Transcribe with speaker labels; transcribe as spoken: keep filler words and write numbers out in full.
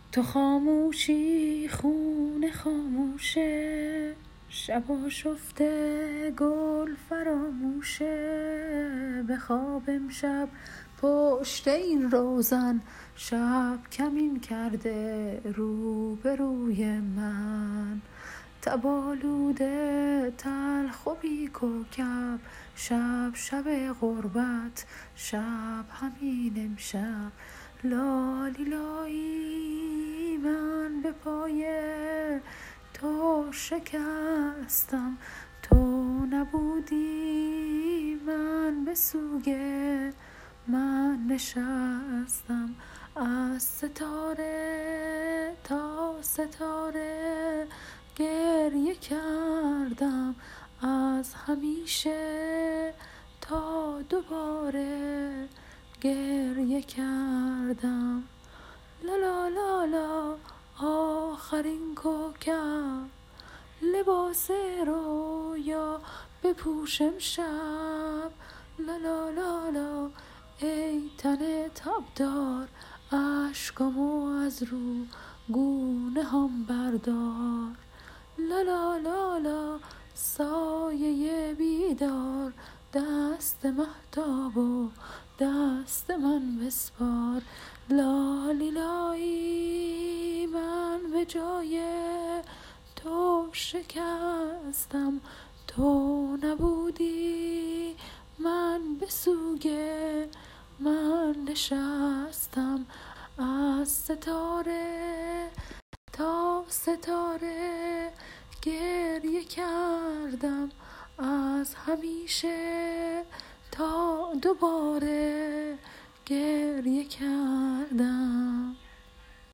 Speaker 1: تو خاموشی خون خاموشه، شبا شفته گل فراموشه. به خواب امشب پشت این روزن، شب کمین کرده رو به روی من. تبالوده تلخ و بی کوکب، شب شب غربت، شب همین امشب. لالی لایی من به پای تو شکستم، تو نبودی من به سوگ من نشستم. از ستاره تا ستاره گریه کردم، از همیشه تا دوباره گریه کردم. لا لا لا لا آخرین کوکب، لباس رویا بپوش امشب. لا لا لا لا ای تن تابدار، اشکامو از رو گونه هم بردار. لا لا لا لا سایه بیدار، دست مهتاب و دست من بسپار. لالی لایی من به جای تو شکستم، تو نبودی من به سوگ من نشستم. از ستاره تا ستاره گریه کردم، از همیشه تا دوباره گریه کردم.